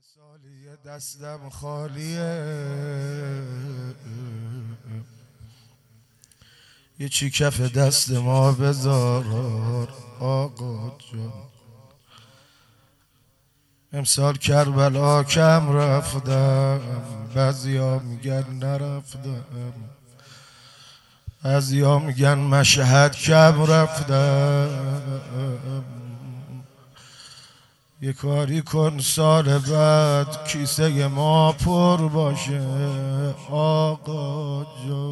سالی دستم خالیه، یه چی کف دست ما بذار آقا جان. امسال کربلا کم رفتم، بعضیا میگن نرفتم، بعضیا میگن مشهد کم رفتم. یه کاری کن سال بعد کیسه ما پر باشه آقا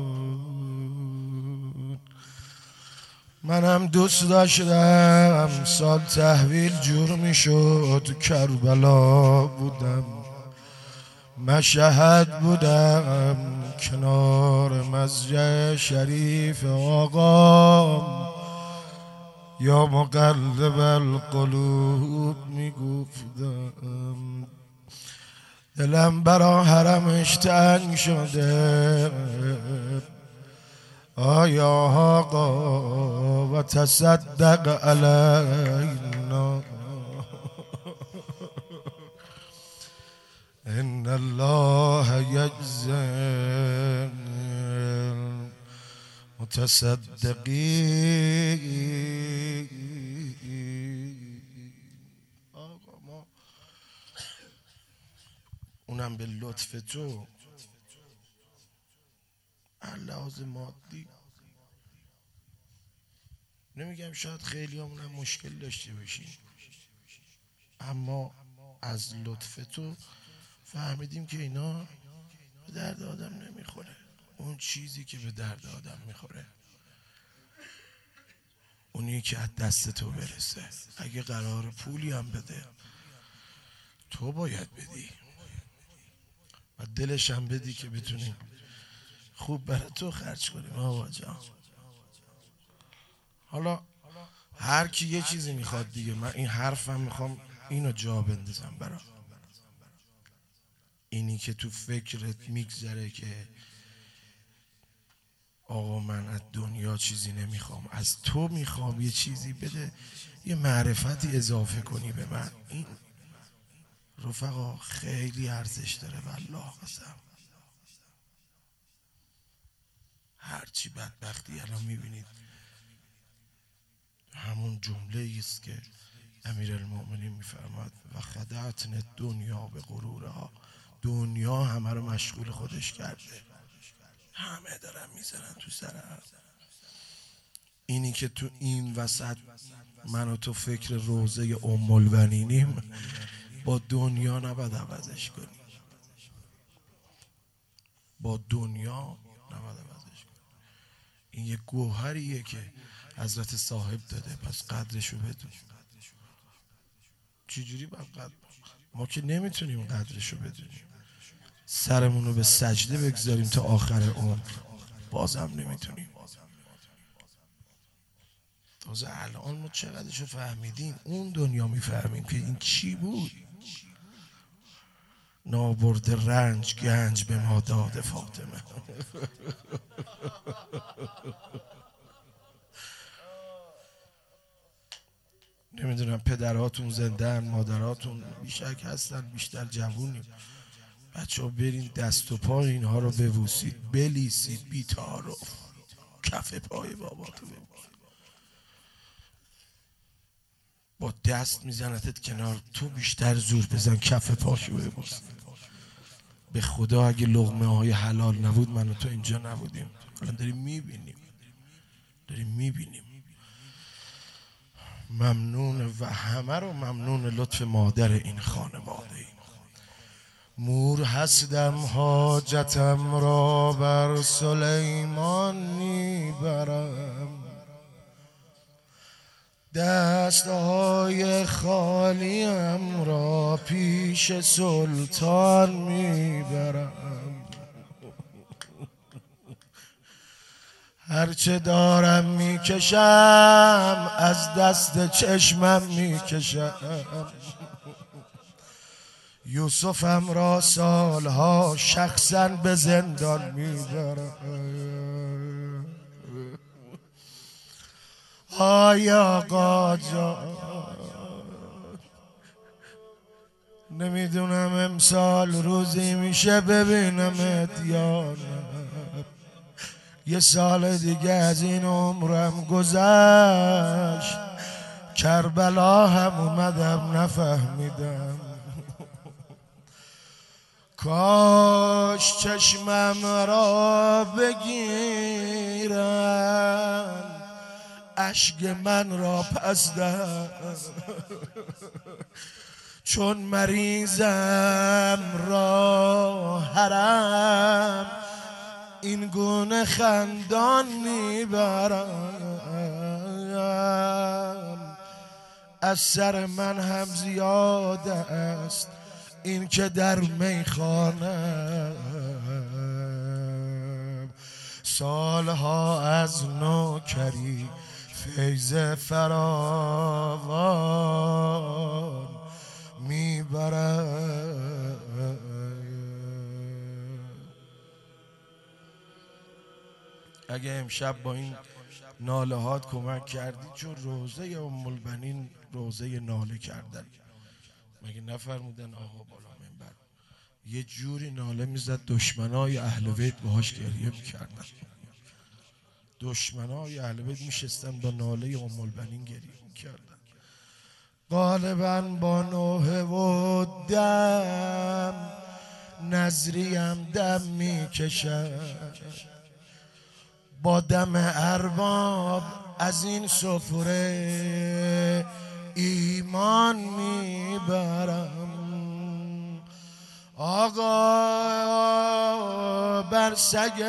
جون. منم دوست داشتم سال تحویل جور میشد، کربلا بودم، مشهد بودم، کنار مسجد شریف آقام، یا مقلب القلوب میگفتم. دلم برا حرمش تنگ شده آیا آقا، و تصدق علینا ان الله یجزی متصدقین. آقا ما اونم به لطف تو لحاظ مادی، نمیگم شاید خیلی همونم مشکل داشته باشیم، اما از لطف تو فهمیدیم که اینا به درد آدم نمیخوره. اون چیزی که به درد آدم میخوره اونی که از دست تو برسه. اگه قرار پولی هم بده تو باید بدی و دلش هم بدی که بتونیم خوب برای تو خرج کنیم آقا جان. حالا هر کی یه چیزی میخواد دیگه، من این حرفم میخوام اینو جا بندازم برا اینی که تو فکرت میگذره که آقا من از دنیا چیزی نمیخوام، از تو میخوام یه چیزی بده، یه معرفتی اضافه کنی به من. این رفقا خیلی ارزش داره والله قسم. هرچی بدبختی الان میبینید همون جمله است که امیرالمؤمنین میفرماد و خدعتن دنیا به غرورها. دنیا همه رو مشغول خودش کرده، همه دارن میزنن تو سرم. اینی که تو این وسط من و تو فکر روزه ام البنینیم، با دنیا نباید عوضش کنی، با دنیا نباید عوضش کنی. این یه گوهریه که حضرت صاحب داده، پس قدرشو بدون. چجوری باید قدر؟ ما که نمیتونیم قدرشو بدونیم، سرمونو به سجده بگذاریم تا آخر عمر بازم نمیتونیم. تازه الان ما چقدرشو فهمیدیم، اون دنیا میفهمیم که این چی بود. نابرد رنج گنج به ما داده فاطمه. نمیدونم پدراتون زندن، مادراتون بیشک هستن، بیشتر جوونیم. بچه ها برین دست و پا اینها رو ببوسید، بلیسید بی تعارف، کف پای باباتو ببوسید. با دست میزنتت کنار، تو بیشتر زور بزن کف پاشو ببوس. به خدا اگه لقمه های حلال نبود من و تو اینجا نبودیم. الان داریم میبینیم. ممنون و همه رو ممنون لطف مادر این خانواده ایم. مور هستم حاجتم را بر سلیمان میبرم، دستهای خالیم را پیش سلطان میبرم. هرچه دارم میکشم از دست چشمم میکشم. یوسفم را سالها شخصا به زندان میبرم. آی آقا جان نمیدونم امسال روزی میشه ببینمت یا نه. یه سال دیگه از این عمرم گذشت، کربلا هم اومدم نفهمیدم. کاش چشمم را بگیرن، اشک من را پس دهن، چون مریضم را حرم این گونه خندان میبرم. از سر من هم زیاد است این که در میخوانم، سالها از نوکری فیض فراوان میبرم. اگه امشب با این ناله هات کمک کردی، چون روزه ام البنین روزه ناله کردن، مگه نفرمودن آقا بالا منبر یه جوری ناله میزد دشمنای اهل بیت باهاش گریه میکردن. دشمنای اهل بیت میشستن با ناله ام البنین گریه میکردن. غالبا با نوحه و دم نظریم دم میکشد، با دم ارباب از این سفره ایمان میبرم. آقا بر سگ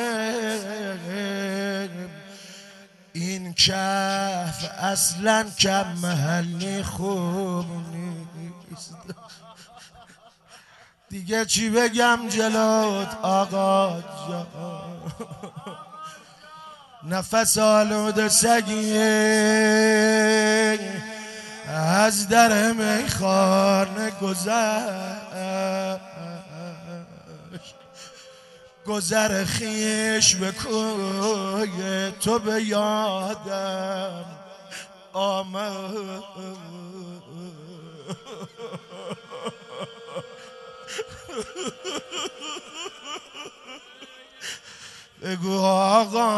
این کف اصلا کم محلی خوب نیست. دیگه چی بگم جلوت آقا جان، نفس آلوده سگیه از در میخانه گذر خیش به کوی تو به یادم آمد. بگو آقا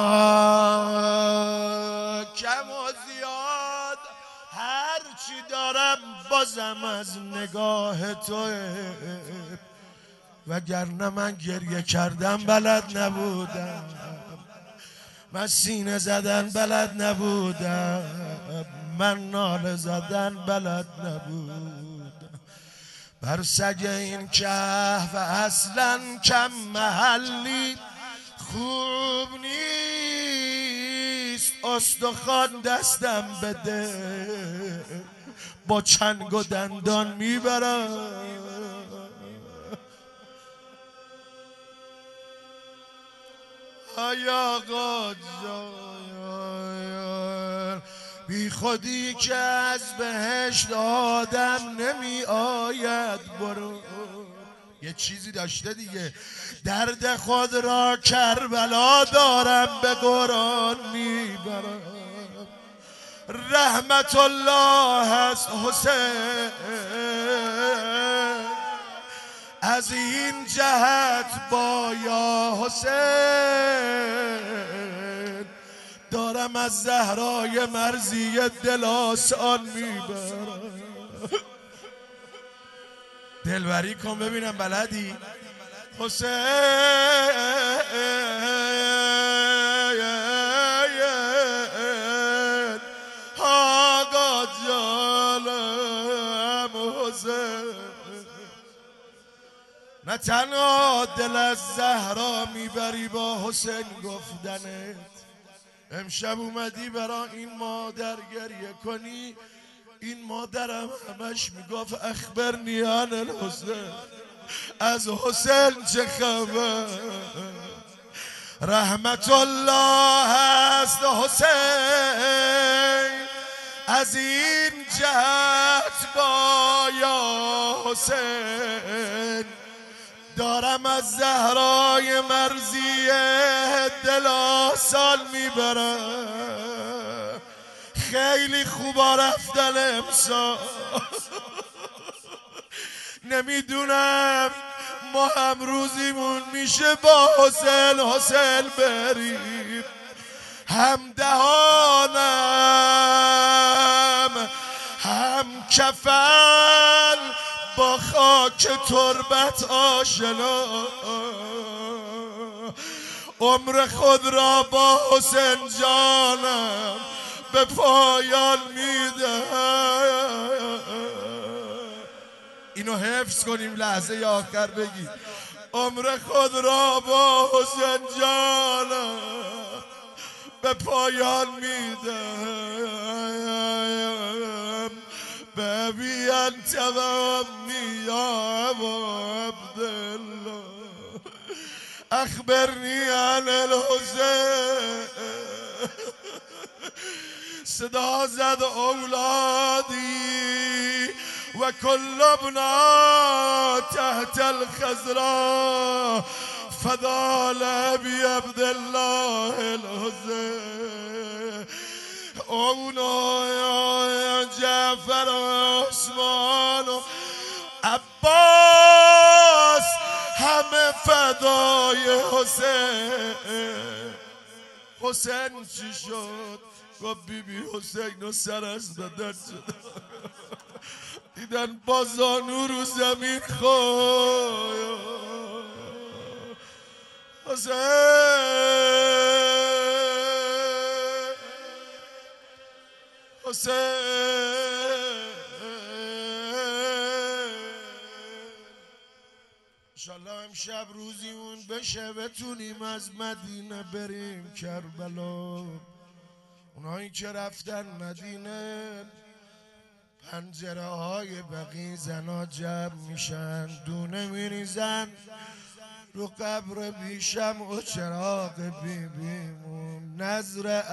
کم و زیاد هرچی دارم بازم از نگاه توه، وگرنه من گریه کردم بلد نبودم، من سینه زدن بلد نبودم، من ناله زدن بلد نبودم. بر سگ این کهف اصلا کم محلی خوب نیست، استخوان دستم بده با چنگ و دندان میبرم. ای آقا جان بی خودی که از بهشت آدم نمی آید، برو یه چیزی داشته دیگه. درد خود را کربلا دارم به قرآن میبرم. رحمت الله است حسین از این جهت با یا حسین دارم از زهرای مرضی دل آسان میبرم. دلبری کن ببینم بلدی حسین آقا جانم حسین. نه تنها دل از زهرا میبری با حسین گفتنت، امشب اومدی برا این مادر گریه کنی. این مادرم همش میگفت اخبرنی عن الحسین، از حسین چه خبر. رحمت الله است حسین از این جهت با یا حسین دارم از زهرای مرضیه دل آسان میبرم. خیلی خوبا رفتن امسال، نمیدونم ما هم روزیمون میشه با حسین بریم، هم دهانم هم کفن با خاک تربت آشنا، عمر خود را با حسین جانم به پایان میده. اینو حفظ کنیم لحظه آخر بگید عمر خود را با حسین جانم به پایان میدم. ببین تمامی یا عبدالله اخبرنی عن الحسین. صدا زد اولادی و کل ابنا تحت الخضراء فدا لابی عبدالله الحسین. اونا یا جعفر و عثمان و عباس همه فدای حسین. حسین چی شد؟ گفت بیبی حسین و سر از بدن شد، دیدن با زانو رو زمین خواهد حسین. انشالله امشب روزیمون بشه بتونیم از مدینه بریم کربلا. اونایی که رفتن مدینه پنجره های بقیع زنا جمع میشن، دونه میریزن رو قبر بیشم و چراغ بیبیمون. نظر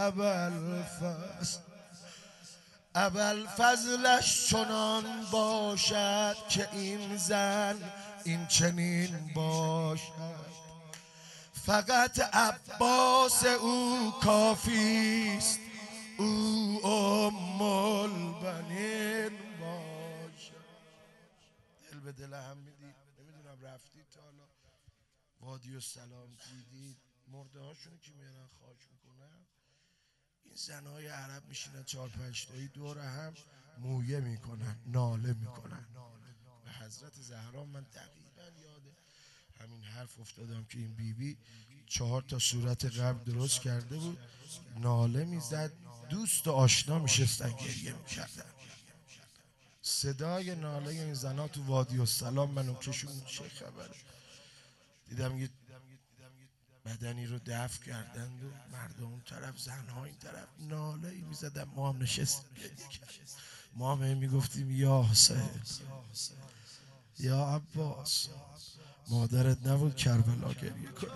ابوالفضلش چنان باشد که این زن این چنین باشد. فقط عباس او کافیست، او ام البنین باشد. دل به دل هم میدید. نمیدونم رفتید تا حالا وادی السلام دیدید؟ مرده هاشونو که میارن خاک میکنن، این زنهای عرب میشینن 4-5 تایی دور هم مویه میکنن، ناله میکنن. به حضرت زهرا من دقیقا یاده همین حرف افتادم که این بیبی 4 تا صورت قبل درست کرده بود، ناله میزد، دوست و آشنا میشستن گریه میکردن. صدای ناله این زنا تو وادی السلام منو کشون. چه خبره؟ دیدم یه بدنی رو دفن کردند و مردم اون طرف، زنها این طرف، ناله ای میزدن. ما هم نشستیم گریه کردیم. ما هم میگفتیم یا حسین، یا عباس، مادرت نبود کربلا گریه کنه.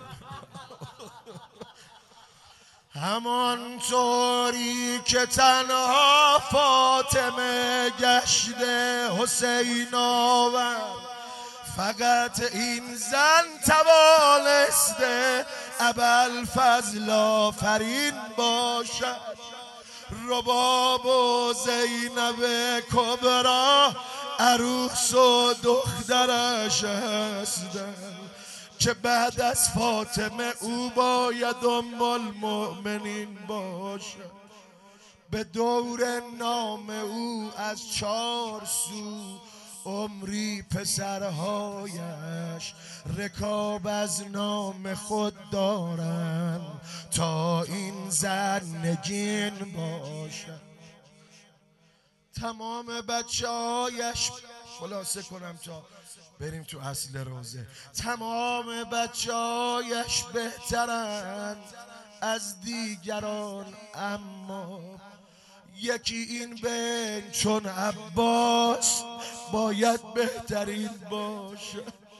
همانطوری که تنها فاطمه گشته حسین آور، فقط این زن توانسته ابوالفضل آفرین باشد. رباب و زینب کبرا عروس و دخترش هستند که بعد از فاطمه او باید ام المؤمنین باشد. به دور نام او از 4 سو عمری پسرهایش رکاب از نام خود دارن تا این زن نگین باشد. تمام بچه‌هایش، خلاصه کنم تا بریم تو اصل روزه، تمام بچه‌هایش بهترند از دیگران، اما یکی این بین چون عباس باید بهترین باشه.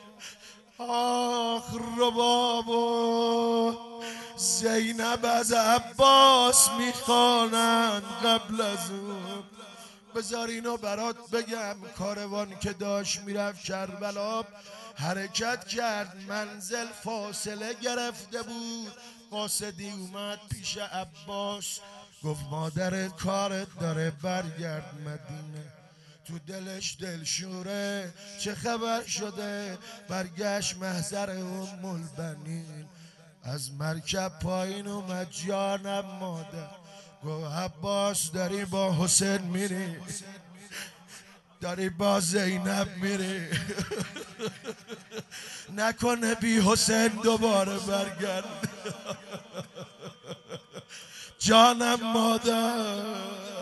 آخ رباب و زینب از عباس میخوانند قبل از اون. بذار اینو برات بگم. کاروان که داشت میرفت کربلا حرکت کرد، منزل فاصله گرفته بود. قاصدی اومد پیش عباس، گفت مادرت کارت داره، برگرد مدینه. تو دلش دلشوره چه خبر شده، برگشت محضر ام البنین، از مرکب پایین اومد جانم مادر، گو عباس داری با حسین میری، داری با زینب میری، نکنه بی حسین دوباره برگرد. جانم مادر.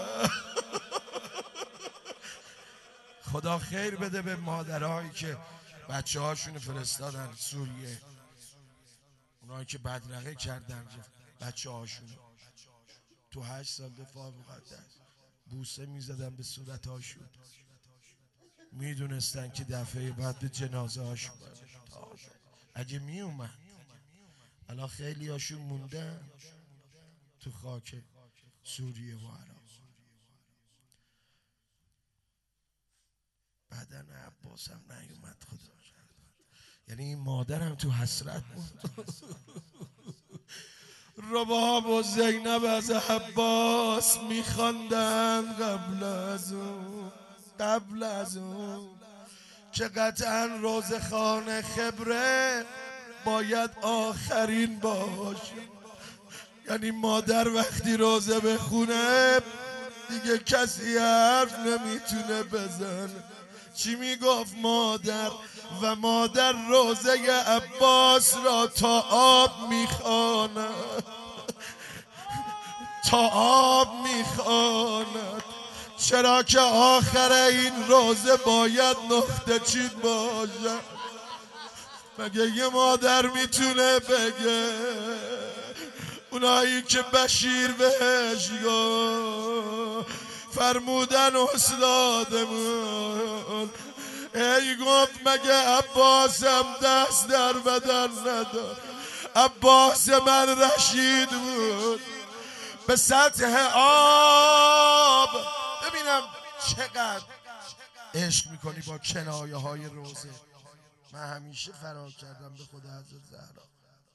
خدا خیر بده به مادرهایی که بچه هاشون فرستادن سوریه، اونایی که بدرقه کردن بچه هاشون تو 8 سال دفاع مقدس بوسه میزدن به صورت هاشون، میدونستن که دفعه بعد به جنازه هاشون اگه می اومد. الان خیلی هاشون موندن تو خاک سوریه و عراق. بدن عباس هم نیومد خدا، یعنی این مادرم تو حسرت بود. رباب و زینب از عباس میخواندن قبل از اون که قطعا روزخان خبره باید آخرین باشه. یعنی مادر وقتی روزه بخونه دیگه کسی حرف نمیتونه بزنه. چی میگفت مادر؟ و مادر روزه عباس را تا آب میخواند، تا آب میخواند، چرا که آخر این روزه باید نقطه چین باشه. مگه یه مادر میتونه بگه؟ اونایی که بشیر بهش گفت فرمودن استادمون، ای گفت مگه عباسم دست در بدن نداد؟ عباس من رشید بود به سطح آب. ببینم چقدر عشق میکنی با کنایه های روزه. من همیشه فرار کردم به خدا حضرت زهرا.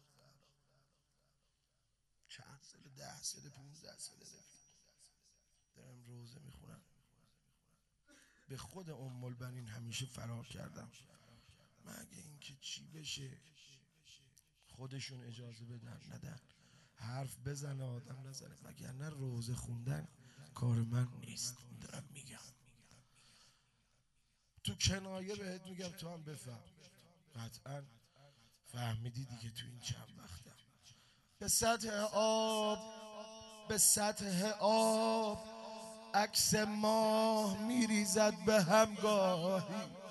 چند سال 10 سال 15 سال دارم روزه میخونم. به خود ام البنین همیشه فرار کردم، مگه اینکه چی بشه خودشون اجازه بدن ندن، حرف بزنه آدم نزنه، وگرنه روزه خوندن کار من نیست. دارم میگم تو کنایه بهت میگم تو هم بفهم. قطعا فهمیدی دیگه تو این چند وقتم. به سطح آب عکس ماه میریزد به همگاهی،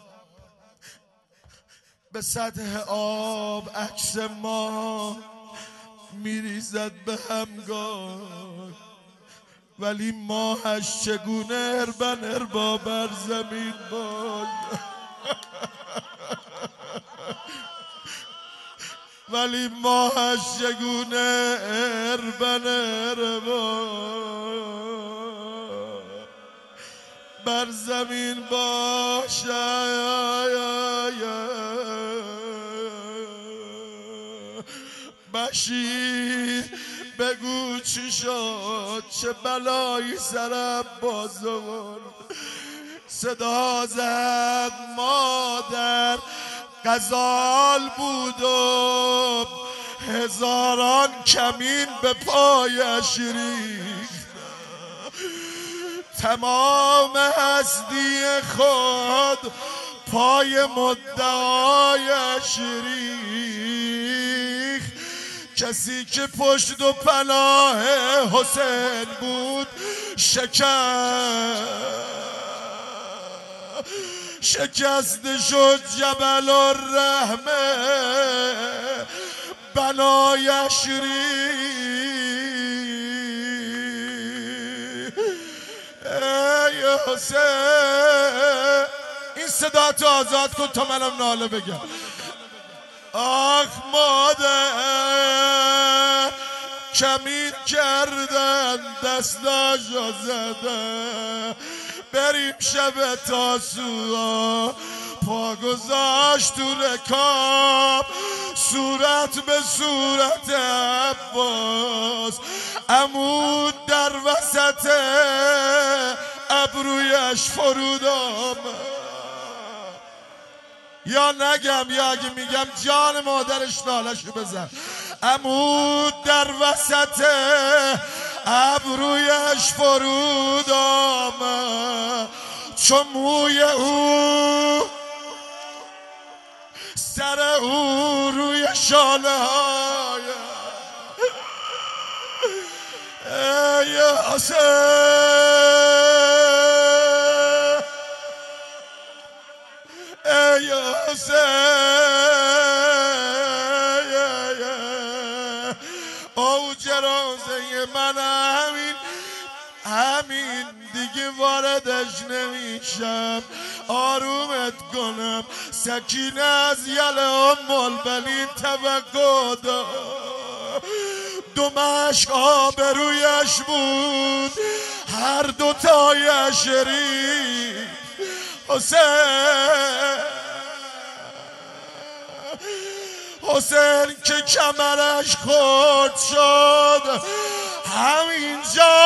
به سطح آب عکس ماه میریزد به همگاه، ولی ماهش چگونه اربا بر زمین باد. ولی ماهش چگونه اربا بر زمین باشه. بشیر بگو چی شد، چه بلایی سر عباس آورد؟ صدا زد مادر غزال بود و هزاران کمین به پایش ریخت، تمام هستی خود پای مدعایش ریخت. کسی که پشت و پناه حسین بود شکست شد جبل الرحمه بنایش ریخت. ای حسین این صدا تو آزاد کن تا منم ناله بگم. آخ مادر کمین کردن دستاشو زده، بریم شب تاسوعا پا گذاشت تو رکاب، صورت به صورت عباس، عمود در وسط ابرویش فرود آمد. یا نگم یا اگه میگم جان مادرش نالشو بزن. عمود در وسط ابرویش فرود آمد، چون موی او سر او روی شانه های ای حسین، ای حسین، او جنازه من همین دیگه واردش نمیشم. آرومت کنم سکینه از یل ام البنین توقع دار. دو مشک آبرویش بود هر دوتایش ریخت. حسین که کمرش خورد شد همین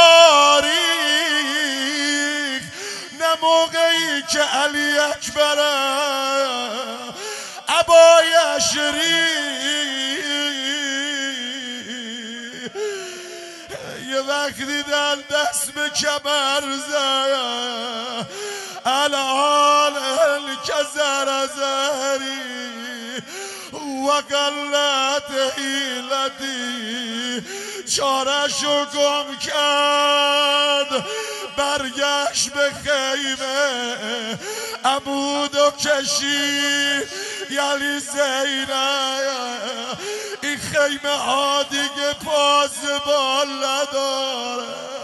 جاری، نه موقعی که علی اکبر عبایش ریخت. یه وقتی دل دست به کمر زد الان که زرزری و قلت حیلتی چارشو گم کرد. برگشت به خیمه عمودو کشید یلی زینب. این خیمه ها دیگه پاسبان نداره.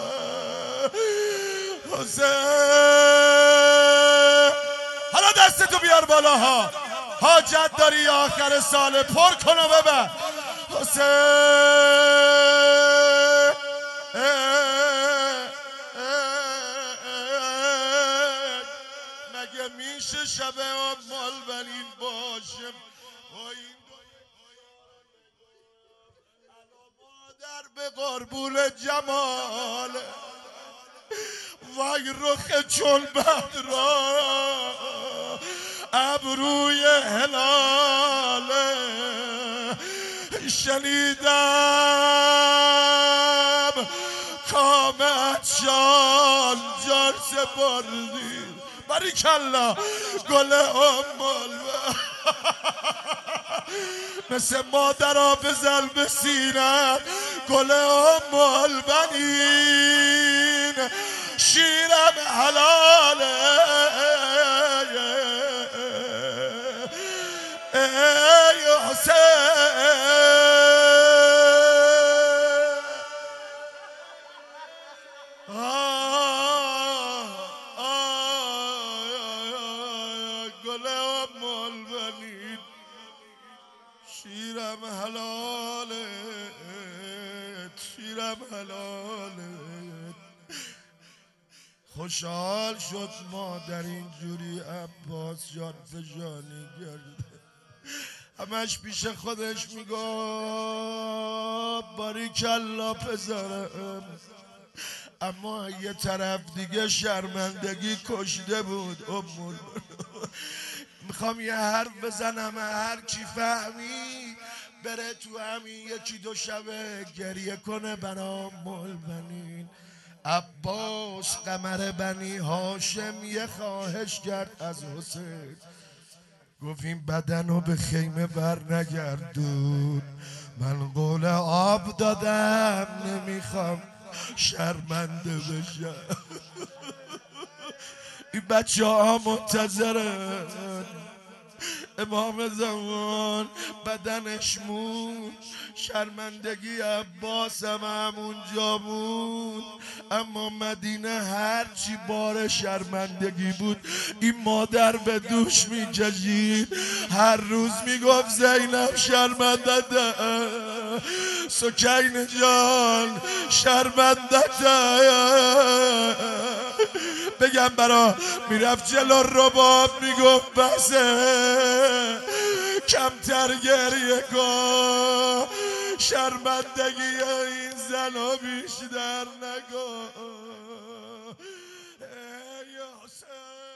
حسین حالا دستتو بیار بالا ها، حاجت داری آخر سال پر کن و ببر. حسین مگه میشه شب ام البنین باشه مادر به قربون جمال وای رخ چون بدرا ابروی هلاله. شنیدم کامت جان جان سپردی. باریکالله گل ام البنین مثل مادرها بزن به سینه. گل ام البنین شیرم حلاله. ای حسین گل ام البنین شیرم حلالت، شیرم حلالت. خوشحال شد مادر اینجوری عباس جان فشانی کرده. همش پیش خودش میگفت باریکالله پسرم، اما یه طرف دیگه شرمندگی کشته بود. میخوام یه حرف بزنم هر کی فهمی بره تو همین یکی دو شبه گریه کنه برام ام البنین. عباس قمر بنی هاشم یه خواهش کرد از حسین، گفت این بدنو به خیمه بر نگردون، من قول آب دادم نمیخوام شرمنده بشم. این بچه ها منتظرن امام زمان بدنش مون، شرمندگی عباس هم همونجا بود. اما مدینه هرچی بار شرمندگی بود این مادر به دوش میکشید. هر روز میگفت زینب شرمندته، سکینه جان شرمندته. بگم برا میرفت جلو رباب میگفت بسه کمتر گریه کن، شرمندگی این زنو بیشتر نکن. حسین.